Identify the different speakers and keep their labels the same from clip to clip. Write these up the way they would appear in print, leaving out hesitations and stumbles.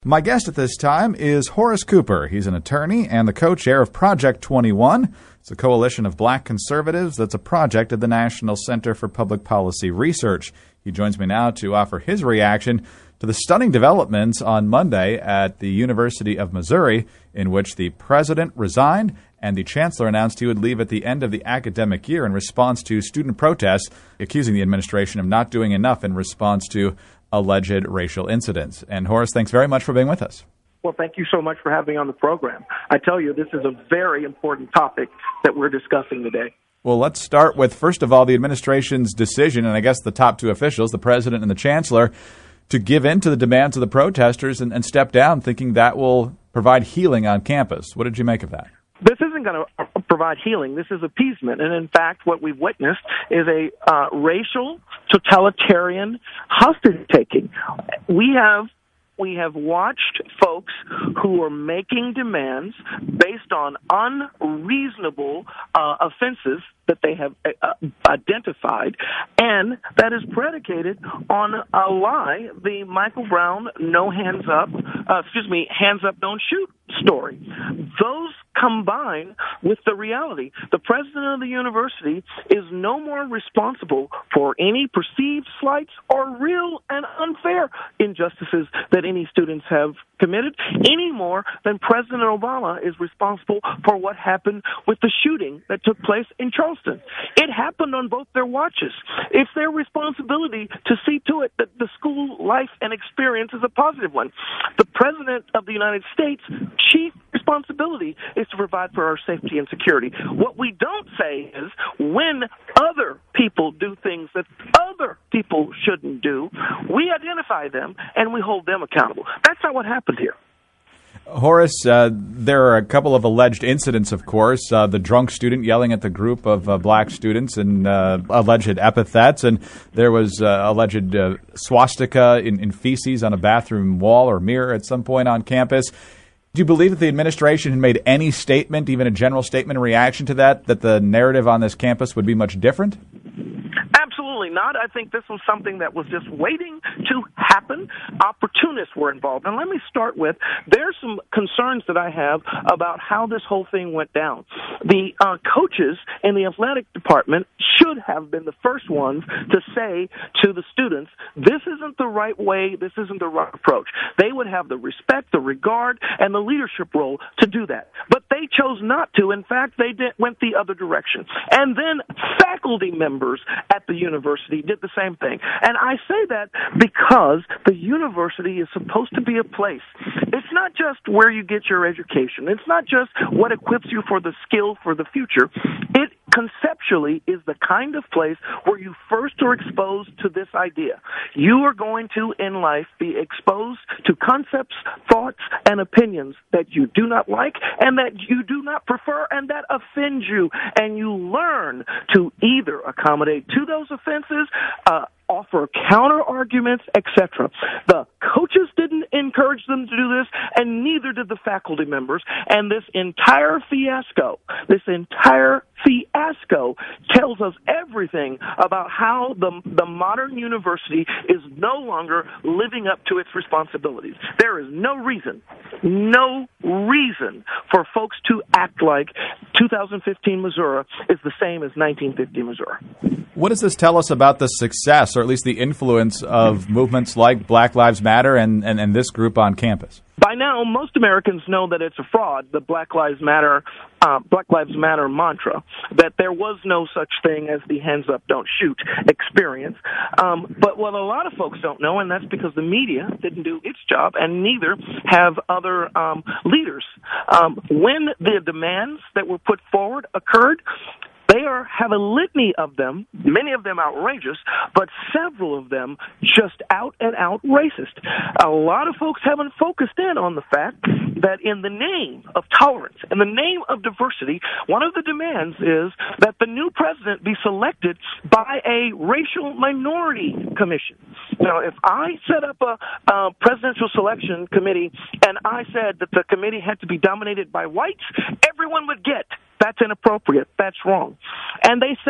Speaker 1: My guest at this time is Horace Cooper. He's an attorney and the co-chair of Project 21. It's a coalition of black conservatives that's a project of the National Center for Public Policy Research. He joins me now to offer his reaction to the stunning developments on Monday at the University of Missouri, in which the president resigned and the chancellor announced he would leave at the end of the academic year in response to student protests, accusing the administration of not doing enough in response to alleged racial incidents. And Horace, thanks very much for being with us.
Speaker 2: Well, thank you so much for having me on the program. I tell you, this is a very important topic that we're discussing today.
Speaker 1: Well, let's start with, first of all, the administration's decision, and I guess the top two officials, the president and the chancellor, to give in to the demands of the protesters and step down, thinking that will provide healing on campus. What did you make of that?
Speaker 2: This isn't going to provide healing. This is appeasement. And in fact, what we've witnessed is a racial totalitarian hostage-taking. We have watched folks who are making demands based on unreasonable offenses that they have identified, and that is predicated on a lie, the Michael Brown hands up, don't shoot story. Those combine with the reality. The president of the university is no more responsible for any perceived slights or real and unfair injustices that any students have committed, any more than President Obama is responsible for what happened with the shooting that took place in Charleston. It happened on both their watches. It's their responsibility to see to it that the school life and experience is a positive one. The president of the United States' chief responsibility is to provide for our safety and security. What we don't say is when other people do things that other people shouldn't do, we identify them and we hold them accountable. That's not what happened here.
Speaker 1: Horace, there are a couple of alleged incidents, of course. The drunk student yelling at the group of black students and alleged epithets, and there was alleged swastika in feces on a bathroom wall or mirror at some point on campus. Do you believe that the administration had made any statement, even a general statement in reaction to that the narrative on this campus would be much different?
Speaker 2: Absolutely not. I think this was something that was just waiting to happen. Opportunists were involved. And let me start with, there's some concerns that I have about how this whole thing went down. The coaches in the athletic department should have been the first ones to say to the students, this isn't the right way, this isn't the right approach. They would have the respect, the regard, and the leadership role to do that. But they chose not to. In fact, they went the other direction. And then faculty members at the university did the same thing. And I say that because the university is supposed to be a place. It's not just where you get your education. It's not just what equips you for the skill for the future. It conceptually is the kind of place where you first are exposed to this idea. You are going to, in life, be exposed to concepts, thoughts, and opinions that you do not like and that you do not prefer and that offend you. And you learn to either accommodate to those offenses, offer counter arguments, etc. The coaches didn't encourage them to do this, and neither did the faculty members. And this entire fiasco tells us everything about how the modern university is no longer living up to its responsibilities. There is no reason for folks to act like 2015 Missouri is the same as 1950 Missouri.
Speaker 1: What does this tell us about the success, or at least the influence, of movements like Black Lives Matter and this group on campus?
Speaker 2: By now, most Americans know that it's a fraud, the Black Lives Matter mantra, that there was no such thing as the hands up, don't shoot experience. But what a lot of folks don't know, and that's because the media didn't do its job, and neither have other leaders. When the demands that were put forward occurred, they have a litany of them, many of them outrageous, but several of them just out and out racist. A lot of folks haven't focused in on the fact that in the name of tolerance, in the name of diversity, one of the demands is that the new president be selected by a racial minority commission. Now, if I set up a presidential selection committee and I said that the committee had to be dominated by whites, everyone would get that's inappropriate. That's wrong. And they set up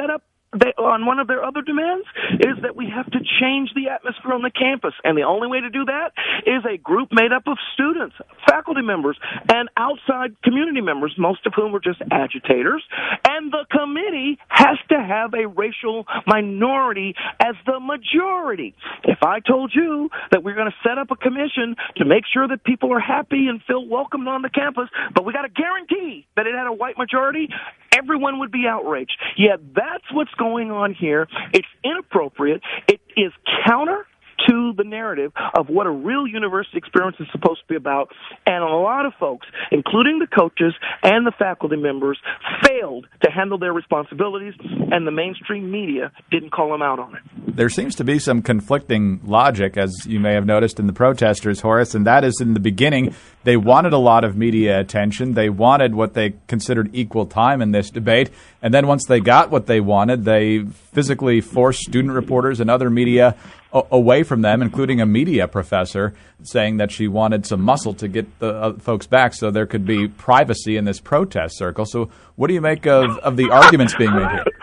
Speaker 2: on one of their other demands is that we have to change the atmosphere on the campus. And the only way to do that is a group made up of students, faculty members, and outside community members, most of whom are just agitators. And the committee has to have a racial minority as the majority. If I told you that we're going to set up a commission to make sure that people are happy and feel welcomed on the campus, but we got to guarantee that it had a white majority, everyone would be outraged. Yet that's what's going on here. It's inappropriate. It is counter to the narrative of what a real university experience is supposed to be about. And a lot of folks, including the coaches and the faculty members, failed to handle their responsibilities, and the mainstream media didn't call them out on it.
Speaker 1: There seems to be some conflicting logic, as you may have noticed in the protesters, Horace, and that is in the beginning, they wanted a lot of media attention. They wanted what they considered equal time in this debate. And then once they got what they wanted, they physically forced student reporters and other media away from them, including a media professor saying that she wanted some muscle to get the folks back so there could be privacy in this protest circle. So what do you make of the arguments being made here?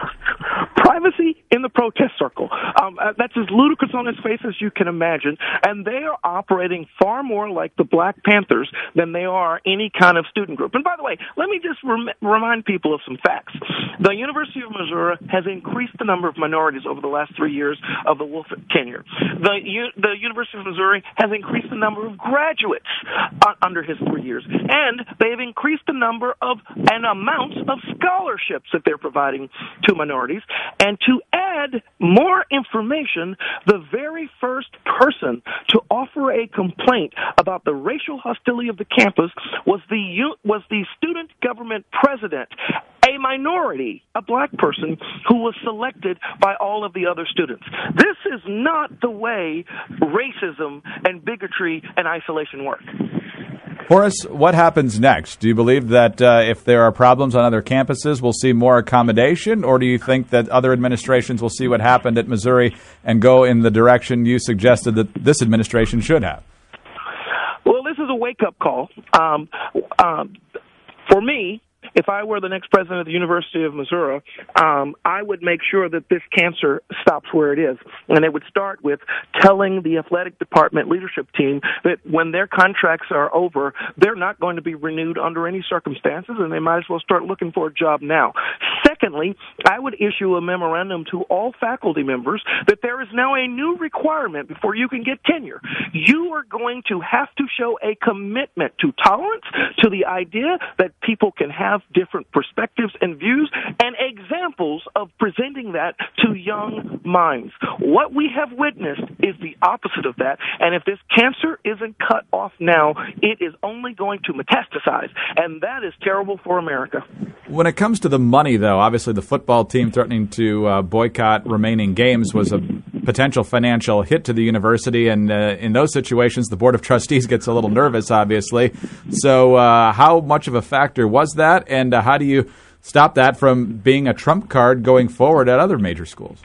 Speaker 2: Privacy in the protest circle. That's as ludicrous on its face as you can imagine. And they are operating far more like the Black Panthers than they are any kind of student group. And by the way, let me just remind people of some facts. The University of Missouri has increased the number of minorities over the last 3 years of the Wolf tenure. The University of Missouri has increased the number of graduates under his 3 years. And they've increased the number of and amounts of scholarships that they're providing to minorities. And to add more information, the very first person to offer a complaint about the racial hostility of the campus was the student government president, a minority, a black person who was selected by all of the other students. This is not the way racism and bigotry and isolation work.
Speaker 1: Horace, what happens next? Do you believe that if there are problems on other campuses, we'll see more accommodation, or do you think that other administrations will see what happened at Missouri and go in the direction you suggested that this administration should have?
Speaker 2: Well, this is a wake-up call. For me, if I were the next president of the University of Missouri, I would make sure that this cancer stops where it is. And it would start with telling the athletic department leadership team that when their contracts are over, they're not going to be renewed under any circumstances, and they might as well start looking for a job now. Secondly, I would issue a memorandum to all faculty members that there is now a new requirement before you can get tenure. You are going to have to show a commitment to tolerance, to the idea that people can have different perspectives and views, and examples of presenting that to young minds. What we have witnessed is the opposite of that, and if this cancer isn't cut off now, it is only going to metastasize, and that is terrible for America.
Speaker 1: When it comes to the money, though, obviously the football team threatening to boycott remaining games was a potential financial hit to the university, and in those situations, the Board of Trustees gets a little nervous, obviously. So how much of a factor was that, and how do you stop that from being a trump card going forward at other major schools?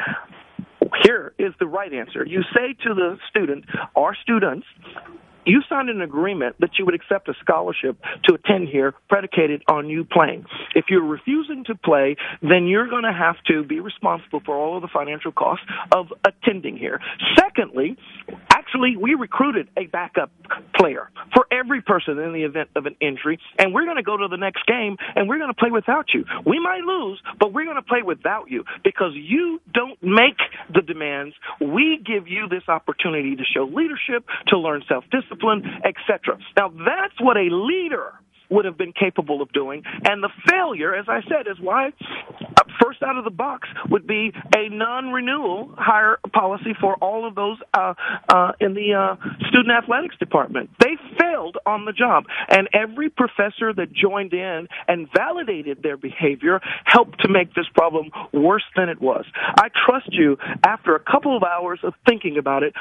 Speaker 2: Here is the right answer. You say to the student or students, you signed an agreement that you would accept a scholarship to attend here predicated on you playing. If you're refusing to play, then you're going to have to be responsible for all of the financial costs of attending here. Secondly, actually, we recruited a backup player for every person in the event of an injury, and we're going to go to the next game, and we're going to play without you. We might lose, but we're going to play without you because you don't make the demands. We give you this opportunity to show leadership, to learn self-discipline, etc. Now, that's what a leader would have been capable of doing, and the failure, as I said, is why first out of the box would be a non-renewal hire policy for all of those in the student athletics department. They failed on the job, and every professor that joined in and validated their behavior helped to make this problem worse than it was. I trust you, after a couple of hours of thinking about it,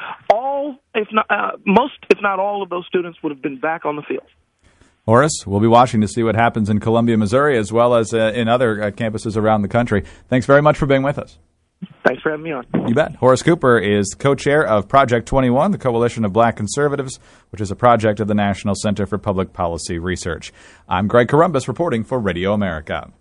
Speaker 2: most, if not all of those students would have been back on the field.
Speaker 1: Horace, we'll be watching to see what happens in Columbia, Missouri, as well as in other campuses around the country. Thanks very much for being with us.
Speaker 2: Thanks for having me on.
Speaker 1: You bet. Horace Cooper is co-chair of Project 21, the Coalition of Black Conservatives, which is a project of the National Center for Public Policy Research. I'm Greg Corombos reporting for Radio America.